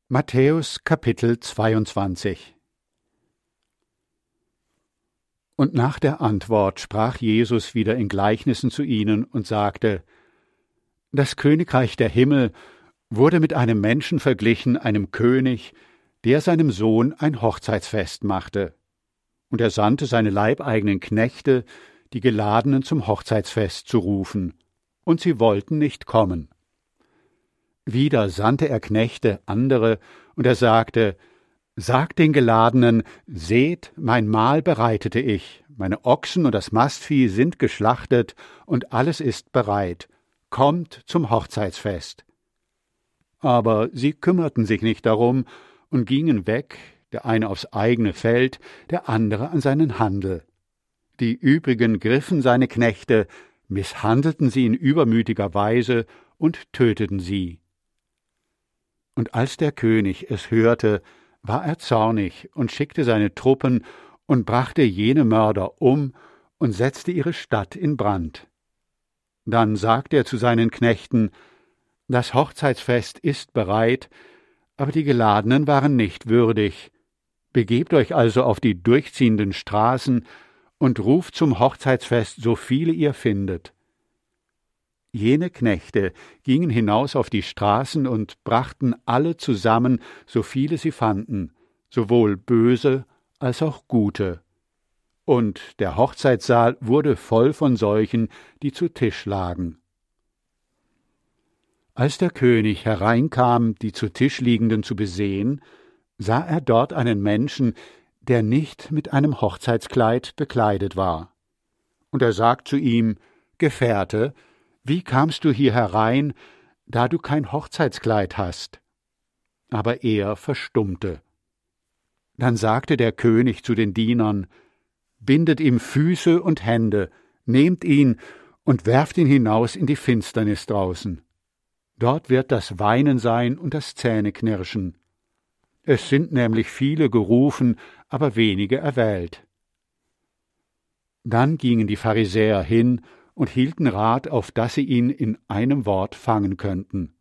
Matthäus Kapitel 22. Und nach der Antwort sprach Jesus wieder in Gleichnissen zu ihnen und sagte: Das Königreich der Himmel wurde mit einem Menschen verglichen, einem König, der seinem Sohn ein Hochzeitsfest machte. Und er sandte seine leibeigenen Knechte, die Geladenen zum Hochzeitsfest zu rufen, und sie wollten nicht kommen. Wieder sandte er Knechte andere, und er sagte: Sagt den Geladenen, seht, mein Mahl bereitete ich, meine Ochsen und das Mastvieh sind geschlachtet, und alles ist bereit, kommt zum Hochzeitsfest. Aber sie kümmerten sich nicht darum und gingen weg, der eine aufs eigene Feld, der andere an seinen Handel. Die übrigen griffen seine Knechte, misshandelten sie in übermütiger Weise und töteten sie. Und als der König es hörte, war er zornig und schickte seine Truppen und brachte jene Mörder um und setzte ihre Stadt in Brand. Dann sagte er zu seinen Knechten: Das Hochzeitsfest ist bereit, aber die Geladenen waren nicht würdig. Begebt euch also auf die durchziehenden Straßen und ruft zum Hochzeitsfest so viele ihr findet. Jene Knechte gingen hinaus auf die Straßen und brachten alle zusammen, so viele sie fanden, sowohl böse als auch gute. Und der Hochzeitssaal wurde voll von solchen, die zu Tisch lagen. Als der König hereinkam, die zu Tisch liegenden zu besehen, sah er dort einen Menschen, der nicht mit einem Hochzeitskleid bekleidet war. Und er sagt zu ihm: Gefährte, wie kamst du hier herein, da du kein Hochzeitskleid hast? Aber er verstummte. Dann sagte der König zu den Dienern: Bindet ihm Füße und Hände, nehmt ihn und werft ihn hinaus in die Finsternis draußen. Dort wird das Weinen sein und das Zähneknirschen. Es sind nämlich viele gerufen, aber wenige erwählt. Dann gingen die Pharisäer hin und hielten Rat, auf dass sie ihn in einem Wort fangen könnten.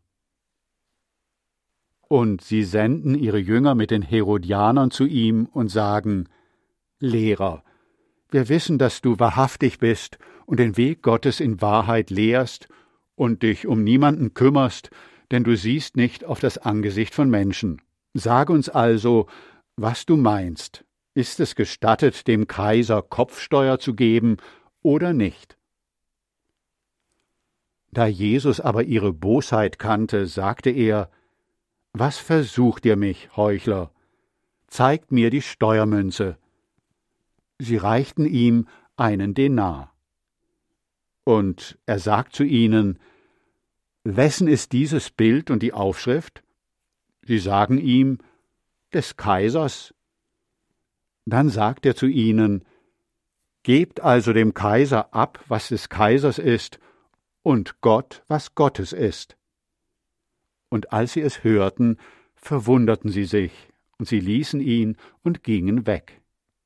Und sie senden ihre Jünger mit den Herodianern zu ihm und sagen: Lehrer, wir wissen, dass du wahrhaftig bist und den Weg Gottes in Wahrheit lehrst und dich um niemanden kümmerst, denn du siehst nicht auf das Angesicht von Menschen. Sage uns also, was du meinst. Ist es gestattet, dem Kaiser Kopfsteuer zu geben oder nicht? Da Jesus aber ihre Bosheit kannte, sagte er: Was versucht ihr mich, Heuchler? Zeigt mir die Steuermünze. Sie reichten ihm einen Denar. Und er sagt zu ihnen: Wessen ist dieses Bild und die Aufschrift? Sie sagen ihm: Des Kaisers. Dann sagt er zu ihnen: Gebt also dem Kaiser ab, was des Kaisers ist, und Gott, was Gottes ist. Und als sie es hörten, verwunderten sie sich, und sie ließen ihn und gingen weg.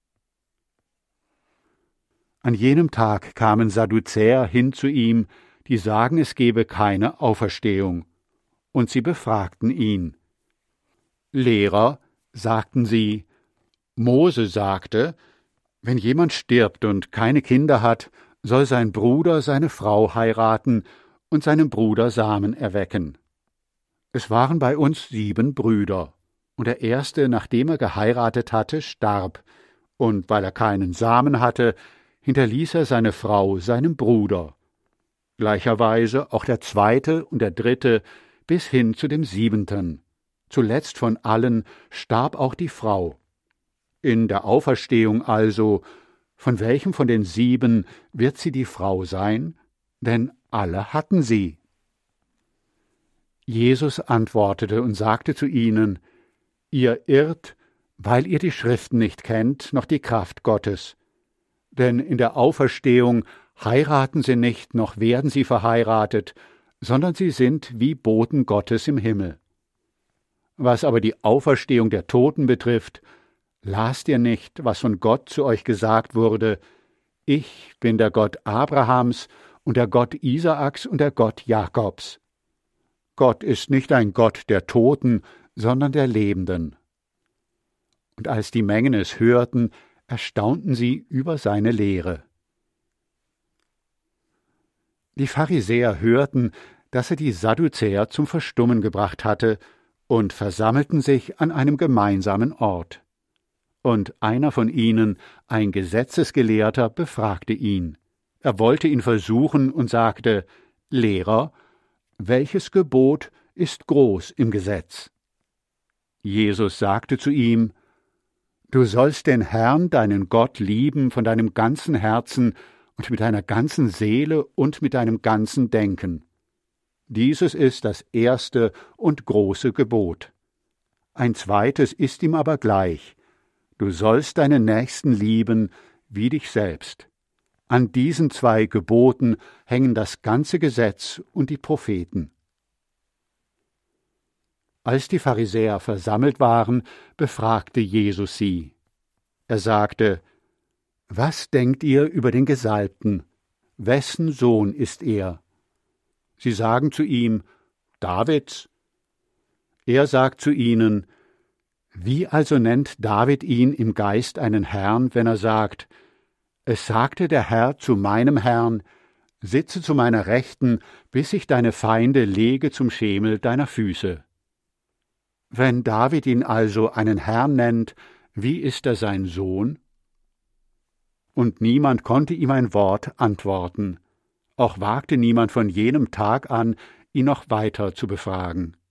An jenem Tag kamen Sadduzäer hin zu ihm, die sagen, es gebe keine Auferstehung, und sie befragten ihn. Lehrer, sagten sie, Mose sagte, wenn jemand stirbt und keine Kinder hat, soll sein Bruder seine Frau heiraten und seinem Bruder Samen erwecken. Es waren bei uns 7 Brüder, und der erste, nachdem er geheiratet hatte, starb, und weil er keinen Samen hatte, hinterließ er seine Frau seinem Bruder. Gleicherweise auch der zweite und der dritte bis hin zu dem 7. Zuletzt von allen starb auch die Frau. In der Auferstehung also, von welchem von den 7 wird sie die Frau sein? Denn alle hatten sie. Jesus antwortete und sagte zu ihnen: Ihr irrt, weil ihr die Schriften nicht kennt, noch die Kraft Gottes. Denn in der Auferstehung heiraten sie nicht, noch werden sie verheiratet, sondern sie sind wie Boten Gottes im Himmel. Was aber die Auferstehung der Toten betrifft, lasst ihr nicht, was von Gott zu euch gesagt wurde: Ich bin der Gott Abrahams und der Gott Isaaks und der Gott Jakobs. Gott ist nicht ein Gott der Toten, sondern der Lebenden. Und als die Mengen es hörten, erstaunten sie über seine Lehre. Die Pharisäer hörten, dass er die Sadduzäer zum Verstummen gebracht hatte, und versammelten sich an einem gemeinsamen Ort. Und einer von ihnen, ein Gesetzesgelehrter, befragte ihn. Er wollte ihn versuchen und sagte: Lehrer, welches Gebot ist groß im Gesetz? Jesus sagte zu ihm: Du sollst den Herrn, deinen Gott, lieben von deinem ganzen Herzen und mit deiner ganzen Seele und mit deinem ganzen Denken. Dieses ist das erste und große Gebot. Ein zweites ist ihm aber gleich: Du sollst deinen Nächsten lieben wie dich selbst. An diesen 2 Geboten hängen das ganze Gesetz und die Propheten. Als die Pharisäer versammelt waren, befragte Jesus sie. Er sagte: Was denkt ihr über den Gesalbten? Wessen Sohn ist er? Sie sagen zu ihm: Davids. Er sagt zu ihnen: Wie also nennt David ihn im Geist einen Herrn, wenn er sagt: Es sagte der Herr zu meinem Herrn: Sitze zu meiner Rechten, bis ich deine Feinde lege zum Schemel deiner Füße. Wenn David ihn also einen Herrn nennt, wie ist er sein Sohn? Und niemand konnte ihm ein Wort antworten. Auch wagte niemand von jenem Tag an, ihn noch weiter zu befragen.